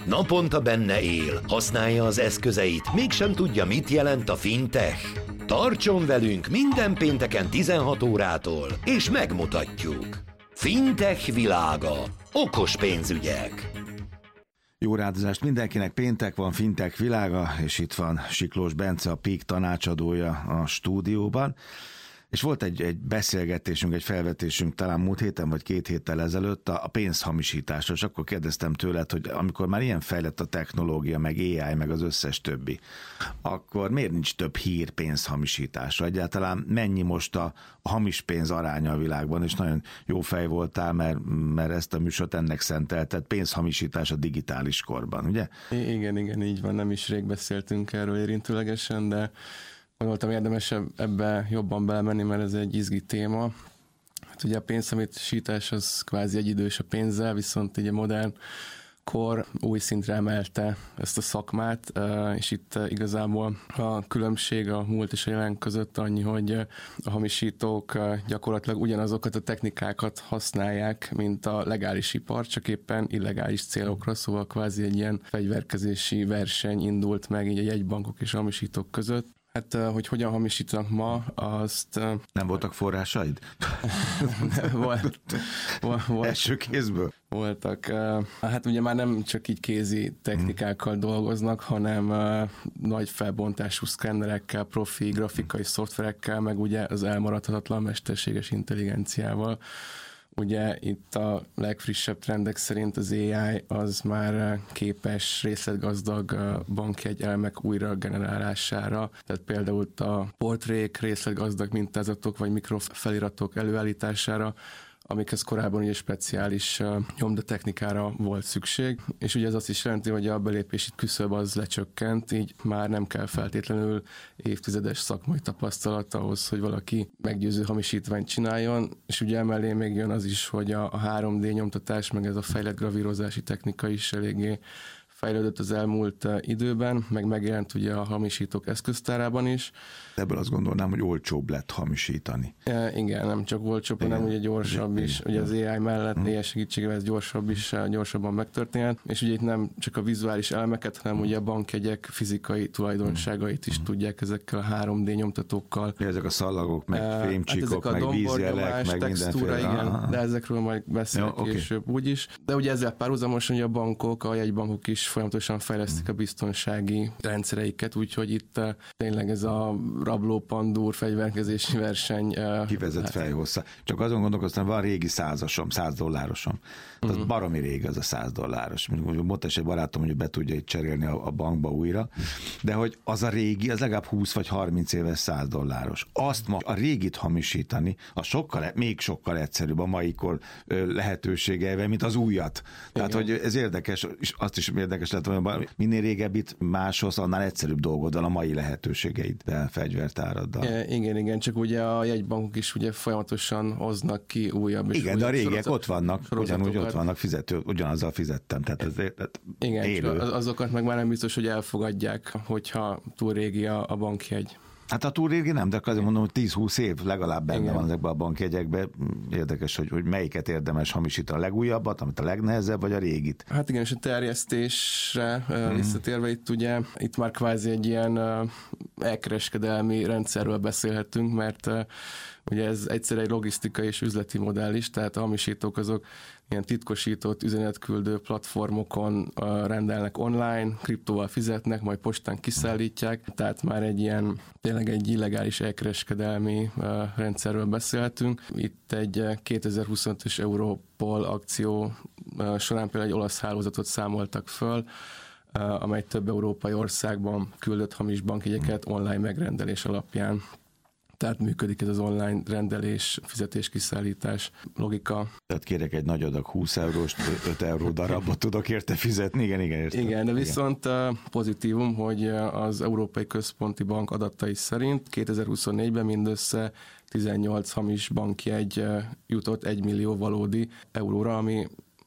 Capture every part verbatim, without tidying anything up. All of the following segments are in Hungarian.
Naponta benne él, használja az eszközeit, mégsem tudja, mit jelent a fintech. Tartson velünk minden pénteken tizenhat órától, és megmutatjuk. Fintech világa. Okos pénzügyek. Jó rádozást mindenkinek, péntek van, Fintech világa, és itt van Siklós Bence, a Peak tanácsadója a stúdióban. És volt egy, egy beszélgetésünk, egy felvetésünk talán múlt héten vagy két héttel ezelőtt a, a pénzhamisításról, és akkor kérdeztem tőled, hogy amikor már ilyen fejlett a technológia, meg á i, meg az összes többi, akkor miért nincs több hír pénzhamisításra? Egyáltalán mennyi most a, a hamis pénz aránya a világban, és nagyon jó fej voltál, mert, mert ezt a műsort ennek szentelted, pénzhamisítás a digitális korban, ugye? Igen, igen, így van, nem is rég beszéltünk erről érintőlegesen, de gondoltam, érdemes ebbe jobban belemenni, mert ez egy izgi téma. Hát ugye a pénzhamisítás az kvázi egyidős a pénzzel, viszont ugye modern kor új szintre emelte ezt a szakmát, és itt igazából a különbség a múlt és a jelen között annyi, hogy a hamisítók gyakorlatilag ugyanazokat a technikákat használják, mint a legális ipar, csak éppen illegális célokra, szóval kvázi egy ilyen fegyverkezési verseny indult meg így a jegybankok és a hamisítók között. Hát, hogy hogyan hamisítanak ma, azt... Nem voltak forrásaid? volt, volt, volt, Első kézből? Voltak. Hát ugye már nem csak így kézi technikákkal hmm. dolgoznak, hanem nagy felbontású szkennerekkel, profi grafikai szoftverekkel, meg ugye az elmaradhatatlan mesterséges intelligenciával. Ugye itt a legfrissebb trendek szerint az á i az már képes részletgazdag bankjegy elemek újra generálására, tehát például a portrék, részletgazdag mintázatok vagy mikrofeliratok előállítására, amikhez korábban ugye speciális nyomdatechnikára volt szükség, és ugye ez azt is jelenti, hogy a belépési küszöb az lecsökkent, így már nem kell feltétlenül évtizedes szakmai tapasztalat ahhoz, hogy valaki meggyőző hamisítványt csináljon, és ugye emellé még jön az is, hogy a három dé nyomtatás, meg ez a fejlett gravírozási technika is eléggé fejlődött az elmúlt időben, meg megjelent ugye a hamisítók eszköztárában is. Ebből azt gondolnám, hogy olcsóbb lett hamisítani. E, igen, nem csak olcsóbb, hanem ugye gyorsabb is. Ugye az á i mellett á i segítségével ez gyorsabb is, gyorsabban megtörténhet. És ugye itt nem csak a vizuális elemeket, hanem ugye a bankjegyek fizikai tulajdonságait is tudják ezekkel a három dé nyomtatókkal. Ezek a szallagok, meg fémcsíkok, hát meg vízjelek, meg textúra, igen, de ezekről majd beszélek ja, később okay. úgyis. De ugye ezzel párhuzamosan ugye a bankok, a jegybankok is folyamatosan fejlesztik a biztonsági rendszereiket, úgyhogy itt uh, tényleg ez a rabló-pandúr fegyverkezési verseny. Uh, Kivezet hát... fejhossza. Csak azon gondolkoztam, van régi százasom, száz dollárosom. Az uh-huh. baromi régi az a száz dolláros. Mondta egy barátom, hogy be tudja itt cserélni a, a bankba újra, de hogy az a régi, az legalább húsz vagy harminc éves száz dolláros. Azt ma a régit hamisítani, a sokkal, még sokkal egyszerűbb a mai kor lehetőségeivel, mint az újat. Tehát, igen. hogy ez érdekes, és azt is érdekes lett, hogy minél régebbit máshoz, annál egyszerűbb dolgod van a mai lehetőségeiddel, fegyvertáraddal. E, igen, igen, csak ugye a jegybankok is ugye folyamatosan hoznak ki újabb és igen, újabb de a régiek ott vannak, ugyanúgy ott vannak, fizető, ugyanazzal fizettem. Tehát ez, ez igen, élő. azokat meg már nem biztos, hogy elfogadják, hogyha túl régi a, a bankjegy. Hát a túl régi nem, de azért mondom, hogy tíz-húsz év legalább benne igen. van ezekben a bankjegyekben. Érdekes, hogy, hogy melyiket érdemes hamisítani, a legújabbat, amit a legnehezebb, vagy a régit. Hát igen, és a terjesztésre hmm. visszatérve itt ugye, itt már kvázi egy ilyen elkereskedelmi rendszerről beszélhetünk, mert ugye ez egyszerre egy logisztikai és üzleti modell is, tehát a hamisítók azok ilyen titkosított üzenetküldő platformokon rendelnek online, kriptóval fizetnek, majd postán kiszállítják, tehát már egy ilyen tényleg egy illegális elkereskedelmi rendszerről beszélhetünk. Itt egy kétezer-huszonötös Europol akció során például egy olasz hálózatot számoltak föl, amely több európai országban küldött hamis bankjegyeket online megrendelés alapján. Tehát működik ez az online rendelés, fizetés-kiszállítás logika. Tehát kérek egy nagy adag húsz eurós, öt euró darabot tudok érte fizetni, igen, igen, értem. Igen, de viszont igen. pozitívum, hogy az Európai Központi Bank adatai szerint kétezer-huszonnégyben mindössze tizennyolc hamis bankjegy jutott egy millió valódi euróra, ami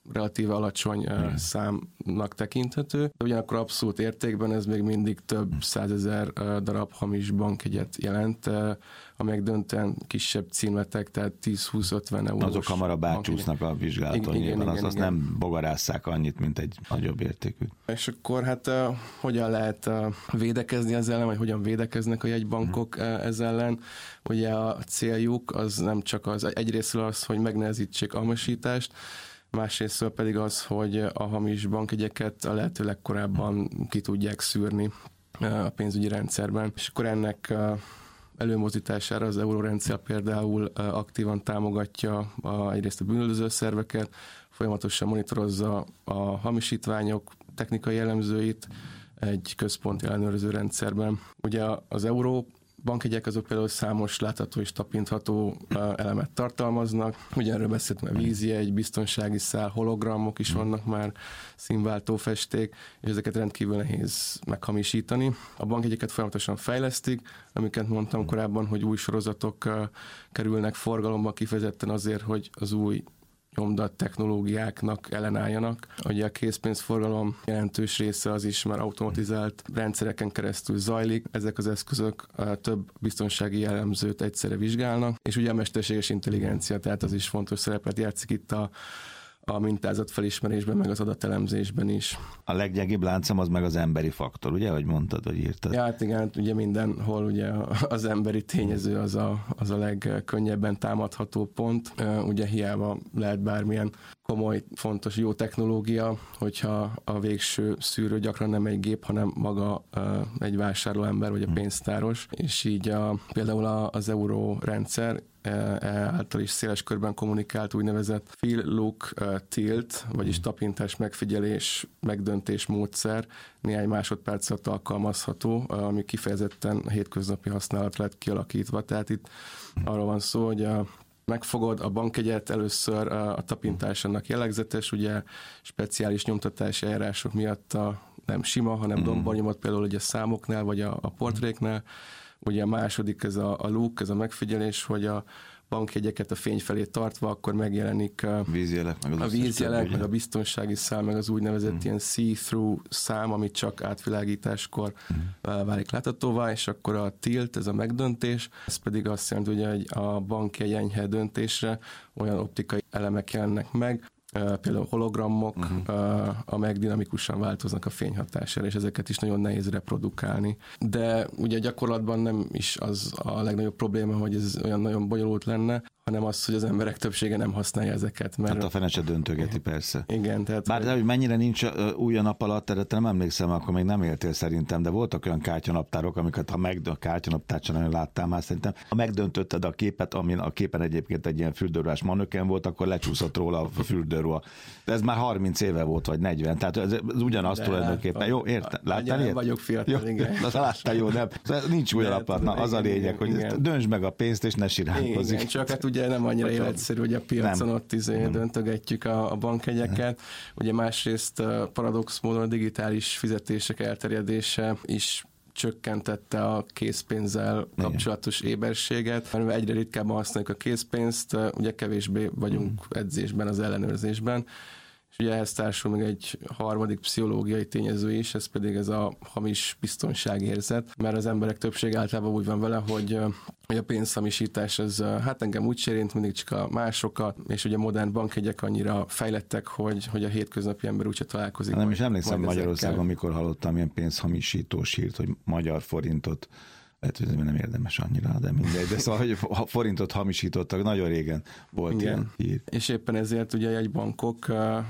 relatíve alacsony uh, számnak tekinthető. De ugyanakkor abszolút értékben ez még mindig több százezer uh, darab hamis bankjegyet jelent, uh, amelyek döntően kisebb címletek, tehát tíz-húsz-ötven eurós. Azok hamarabb átcsúsznak a vizsgálaton, igen, nyilván, igen, az, igen, azt igen. nem bogarásszák annyit, mint egy nagyobb értékű. És akkor hát uh, hogyan lehet uh, védekezni ezzel ellen, vagy hogyan védekeznek a jegybankok uh, ez ellen? Ugye a céljuk az nem csak az, egyrésztről az, hogy megnehezítsék a hamisítást, másrésztről pedig az, hogy a hamis bankjegyeket a lehető legkorábban ki tudják szűrni uh, a pénzügyi rendszerben. És akkor ennek uh, előmozdítására az eurórendszer például uh, aktívan támogatja a, egyrészt a bűnöldöző szerveket, folyamatosan monitorozza a hamisítványok technikai jellemzőit egy központi ellenőrző rendszerben. Ugye az euró bankjegyek azok például számos látható és tapintható elemet tartalmaznak. Ugye erről beszéltem, a vízjegy, biztonsági szál, hologramok is vannak már, színváltó festék, és ezeket rendkívül nehéz meghamisítani. A bankjegyeket folyamatosan fejlesztik, amiket mondtam korábban, hogy új sorozatok kerülnek forgalomba kifejezetten azért, hogy az új nyomdat technológiáknak ellenálljanak. Ugye a készpénzforgalom jelentős része az is már automatizált rendszereken keresztül zajlik. Ezek az eszközök több biztonsági jellemzőt egyszerre vizsgálnak, és ugye a mesterséges intelligencia, tehát az is fontos szerepet játszik itt a a mintázatfelismerésben, meg az adatelemzésben is. A leggyengébb láncem az meg az emberi faktor, ugye, hogy mondtad, vagy írtad? Ja, hát igen, ugye mindenhol ugye az emberi tényező az a, az a legkönnyebben támadható pont. Ugye hiába lehet bármilyen komoly, fontos, jó technológia, hogyha a végső szűrő gyakran nem egy gép, hanem maga egy vásárlóember, vagy a pénztáros, és így a, például az eurórendszer által is széles körben kommunikált úgynevezett Fill, Look, Tilt, vagyis tapintás, megfigyelés, megdöntés módszer néhány másodperc alatt alkalmazható, ami kifejezetten a hétköznapi használatra lett kialakítva. Tehát itt arról van szó, hogy a megfogod a bankjegyet, először a tapintás annak jellegzetes, ugye speciális nyomtatási eljárások miatt a nem sima, hanem dombornyomot, például ugye a számoknál, vagy a, a portréknál. Ugye a második, ez a, a look, ez a megfigyelés, hogy a bankjegyeket a fény felé tartva, akkor megjelenik a vízjelek, meg, a, vízjelek, meg a biztonsági szám, meg az úgynevezett mm. ilyen see-through szám, amit csak átvilágításkor mm. válik láthatóvá, és akkor a tilt, ez a megdöntés, ez pedig azt jelenti, hogy a bankjegy enyhe döntésre olyan optikai elemek jelennek meg, például hologramok, uh-huh. amelyek dinamikusan változnak a fényhatására, és ezeket is nagyon nehéz reprodukálni. De ugye gyakorlatban nem is az a legnagyobb probléma, hogy ez olyan nagyon bonyolult lenne, hanem az, hogy az emberek többsége nem használja ezeket. Mert hát a fene se döntögeti, persze. Igen, tehát... Bár de, hogy mennyire nincs új a nap alatt, erre nem emlékszem, akkor még nem éltél szerintem, de voltak olyan kártyanaptárok, amiket ha meg a kártyanaptárt sem nagyon láttam már szerintem. Ha megdöntötted a képet, amin a képen egyébként egy ilyen fürdőruhás manöken volt, akkor lecsúszott róla a fürdőruha. De ez már harminc éve volt, vagy negyven, tehát ez, ez ugyanaz de tulajdonképpen. Jó, érted? Láttál ilyet? Vagyok fiatal, jó, igen. Na, láttál, jó, nem. Nincs új a nap alatt. Na, az a lényeg, hogy döntsd meg a pénzt, és ne siránkozik. Igen, csak hát ugye nem annyira életszerű, hogy a piacon nem. ott izé döntögetjük a, a bankjegyeket. Ugye másrészt paradox módon a digitális fizetések elterjedése is csökkentette a készpénzzel kapcsolatos éberséget, mert egyre ritkábban használjuk a készpénzt, ugye kevésbé vagyunk edzésben, az ellenőrzésben, és ugye ehhez társul még egy harmadik pszichológiai tényező is, ez pedig ez a hamis biztonságérzet, mert az emberek többség általában úgy van vele, hogy, hogy a pénzhamisítás az hát engem úgy sérint, mindig csak a másokat, és ugye modern bankjegyek annyira fejlettek, hogy, hogy a hétköznapi ember úgyse találkozik. Nem is emlékszem Magyarországon, mikor hallottam ilyen pénzhamisítós hírt, hogy magyar forintot, lehet, hogy nem érdemes annyira, de mindegy, de szóval, hogy a forintot hamisítottak, nagyon régen volt igen. ilyen hír. És éppen ezért ugye egy bankok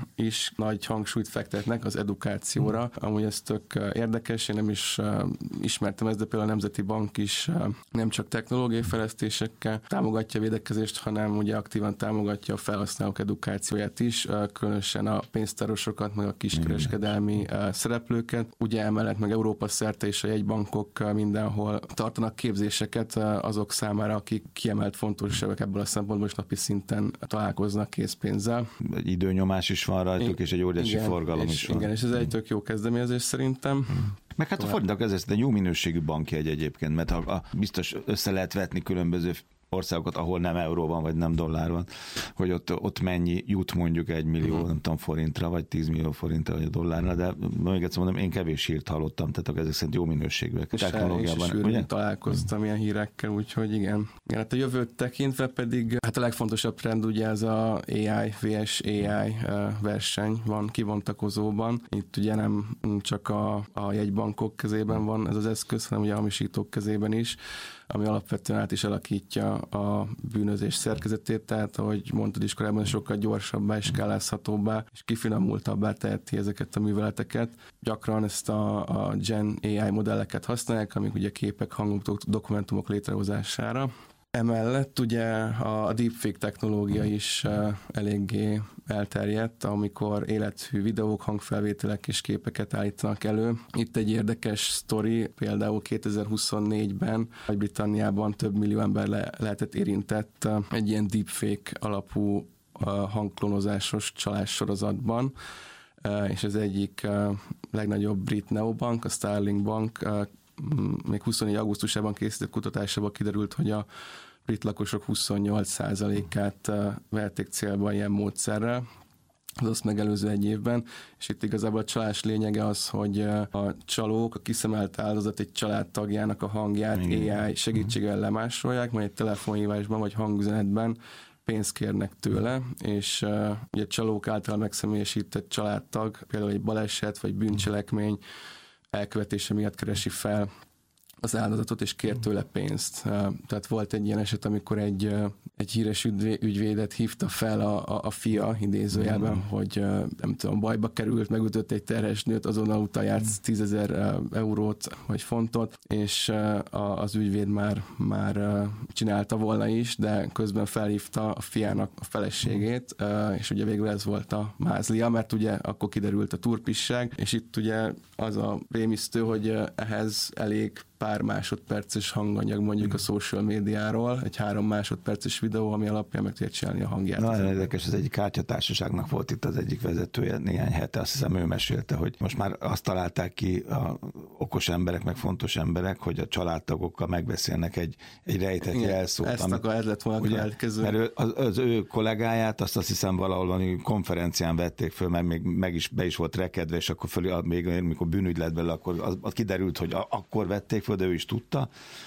is nagy hangsúlyt fektetnek az edukációra, hmm. amúgy ez tök érdekes, én nem is ismertem ezt, de például a Nemzeti Bank is nem csak technológiai fejlesztésekkel támogatja a védekezést, hanem ugye aktívan támogatja a felhasználók edukációját is, különösen a pénztárosokat, meg a kiskereskedelmi igen. szereplőket. Ugye emellett meg Európa szerte és a jegybankok mindenhol tartanak képzéseket azok számára, akik kiemelt fontosságok ebből a szempontból is napi szinten találkoznak készpénzzel. Egy időnyomás is van rajtuk, I- és egy óriási igen, forgalom és, is van. Igen, és ez egy tök jó kezdeményezés szerintem. Hmm. Meg hát a forintok ez egy jó minőségű bankjegy egyébként, mert ha, a, biztos össze lehet vetni különböző országokat, ahol nem euró van, vagy nem dollár van, hogy ott, ott mennyi jut mondjuk egy millió, uh-huh. nem tudom, forintra, vagy tíz millió forintra, vagy a dollárra, de még egyszer mondom, én kevés hírt hallottam, tehát ezek szerint jó minőségűek. Technológiában. Én is találkoztam ilyen hírekkel, úgyhogy igen. igen. Hát a jövőt tekintve pedig, hát a legfontosabb trend ugye ez a á i versus á i verseny van kivontakozóban. Itt ugye nem csak a, a jegybankok kezében van ez az eszköz, hanem ugye a hamisítók kezében is, ami alapvetően át is alakítja a bűnözés szerkezetét, tehát ahogy mondtad is korábban, sokkal gyorsabbá és skálázhatóbbá és kifinomultabbá teheti ezeket a műveleteket. Gyakran ezt a, a Gen á i modelleket használják, amik ugye képek, hangok, dokumentumok létrehozására. Emellett ugye a deepfake technológia is eléggé elterjedt, amikor élethű videók, hangfelvételek és képeket állítanak elő. Itt egy érdekes sztori, például kétezer-huszonnégyben Nagy-Britanniában több millió ember le- lehetett érintett egy ilyen deepfake alapú hangklonozásos csalássorozatban, és az egyik legnagyobb brit neobank, a Starling Bank, még huszonnégy augusztusában készített kutatásában kiderült, hogy a brit lakosok huszonnyolc százalékát vették célba ilyen módszerrel, az azt megelőző egy évben, és itt igazából a csalás lényege az, hogy a csalók, a kiszemelt áldozat egy családtagjának a hangját igen. á i segítségével lemásolják, majd egy telefonhívásban vagy hangüzenetben pénzt kérnek tőle, és uh, ugye csalók által megszemélyesített családtag, például egy baleset vagy bűncselekmény elkövetése miatt keresi fel az áldozatot, és kér tőle pénzt. Tehát volt egy ilyen eset, amikor egy, egy híres ügyvédet hívta fel a, a, a fia, idézőjelben, mm. hogy nem tudom, bajba került, megütött egy terhes nőt, azonnal utalját tízezer eurót vagy fontot, és az ügyvéd már, már csinálta volna is, de közben felhívta a fiának a feleségét, és ugye végül ez volt a mázlia, mert ugye akkor kiderült a turpisság, és itt ugye az a rémisztő, hogy ehhez elég pár másodperces hanganyag mondjuk a social médiáról, egy három másodperces videó, ami alapján meg tudja csinálni a hangját. Nagyon érdekes, ez egyik kártyatársaságnak volt itt az egyik vezetője néhány hete, azt hiszem ő mesélte, hogy most már azt találták ki a okos emberek, meg fontos emberek, hogy a családtagokkal megbeszélnek egy, egy rejtett igen, jelszót. Ezt amit, akar, ez lett volna ugye, következő. Mert ő, az, az ő kollégáját, azt azt hiszem valahol konferencián vették föl, mert még meg is, be is volt rekedve, és akkor föl, még mikor bűnügy lett belőle, akkor az, az kiderült, hogy a, akkor vették föl, de ő is tudta,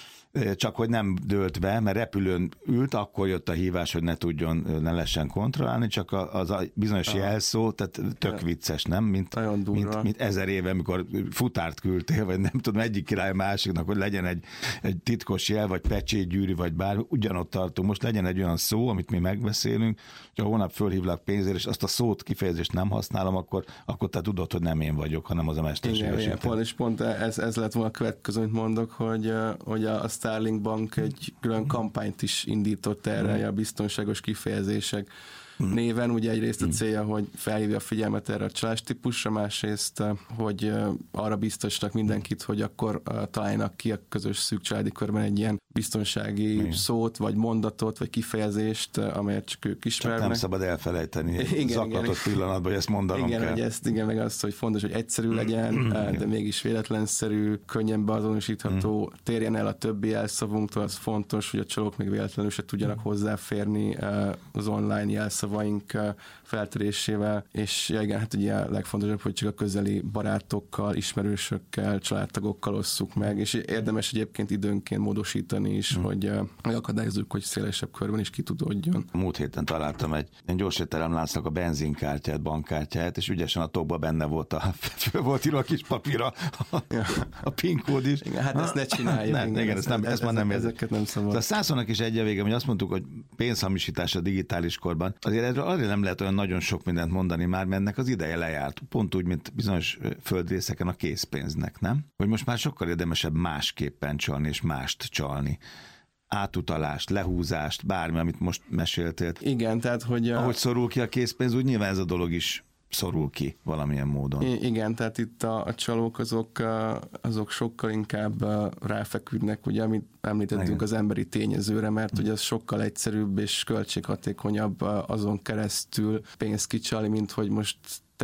csak hogy nem dőlt be, mert repülőn ült, akkor jött a hívás, hogy ne tudjon, ne lehessen kontrollálni, csak az a bizonyos ah. jelszó, tehát tök vicces, nem? Mint, mint, mint ezer éve, amikor futárt küldtél, vagy nem tudom, egyik király másiknak, hogy legyen egy, egy titkos jel, vagy pecsétgyűrű, vagy bármi, ugyanott tartunk. Most legyen egy olyan szó, amit mi megbeszélünk, hogy ha hónap fölhívlak pénzért, és azt a szót, kifejezést nem használom, akkor, akkor te tudod, hogy nem én vagyok, hanem az a mesterséges. Igen, pont, és pont ez, ez lett volna a következő, amit mondok, hogy, hogy a Starling Bank egy külön kampányt is indított erre, mm. a biztonságos kifejezések mm. néven. Ugye egyrészt a célja, hogy felhívja a figyelmet erre a csalástípusra, másrészt, hogy arra biztosnak mindenkit, hogy akkor találjanak ki a közös szűk családi körben egy ilyen biztonsági igen. szót, vagy mondatot, vagy kifejezést, amelyet csak ők ismernek. Csak nem szabad elfelejteni igen, zaklatott igen, pillanatban, hogy ezt mondanom igen, kell. Hogy ezt, igen, meg azt, hogy fontos, hogy egyszerű legyen, de mégis véletlenszerű, könnyen beazonosítható, térjen el a többi jelszavunktól, az fontos, hogy a csalók még véletlenül se tudjanak hozzáférni az online jelszavaink feltörésével, és ja, igen, hát ugye a legfontosabb, hogy csak a közeli barátokkal, ismerősökkel, családtagokkal osszuk meg, és érdemes egyébként időnként módosítani is, hmm. hogy megakadályozzuk, hogy szélesebb körben is kitudódjon. Múlt héten találtam egy, egy gyorsétteremláncnak a benzinkártyát, bankkártyát, és ügyesen a tokba benne volt a, föl volt írva a kis papírra a, a PIN kód is. Igen, hát ezt ne csináljuk. Ne, igen, igen, ezt, nem, ezt, ezt már nem ezeket nem szabad. Tehát százszornak is egy a vége, hogy azt mondtuk, hogy pénzhamisítás a digitális korban. Azért erről arra nem lehet olyan nagyon sok mindent mondani már, mert ennek az ideje lejárt. Pont úgy, mint bizonyos földrészeken a készpénznek, nem? Hogy most már sokkal érdemesebb másképpen csalni és mást csalni. Átutalást, lehúzást, bármi, amit most meséltél. Igen, tehát, hogy... A... Ahogy szorul ki a készpénz, úgy nyilván ez a dolog is szorul ki valamilyen módon. I- igen, tehát itt a, a csalók azok, azok sokkal inkább ráfeküdnek, ugye, amit említettünk igen. az emberi tényezőre, mert ugye az sokkal egyszerűbb és költséghatékonyabb azon keresztül pénzt kicsalni, mint hogy most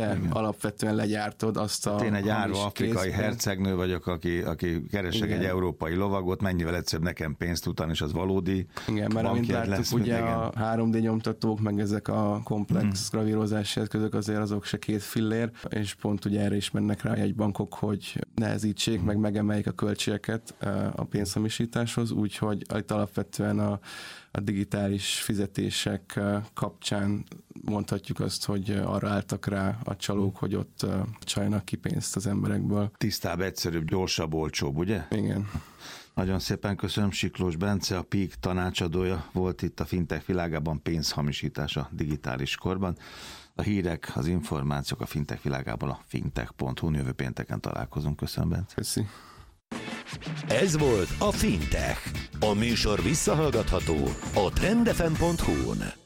te igen. alapvetően legyártod azt a... Én egy árva afrikai készpénz. hercegnő vagyok, aki, aki keresek igen. egy európai lovagot, mennyivel egyszerűbb nekem pénzt utána, és az valódi. Igen, mert amint láttuk, lesz, ugye a három dé nyomtatók, meg ezek a komplex hmm. gravírozási eszközök azért azok se két fillér, és pont ugye erre is mennek rá a jegybankok, hogy nehezítsék, hmm. meg megemeljék a költségeket a pénzhamisításhoz, úgyhogy itt alapvetően a, a digitális fizetések kapcsán mondhatjuk azt, hogy arra álltak rá a csalók, hogy ott csaljanak ki pénzt az emberekből. Tisztább, egyszerűbb, gyorsabb, olcsóbb, ugye? Igen. Nagyon szépen köszönöm, Siklós Bence, a Peak tanácsadója volt itt a fintech világában, pénzhamisítás a digitális korban. A hírek, az információk a fintech világában a fintech pont hu, jövő pénteken találkozunk. Köszönöm, Bence. Köszi. Ez volt a Fintech. A műsor visszahallgatható a trend f m pont hu-n.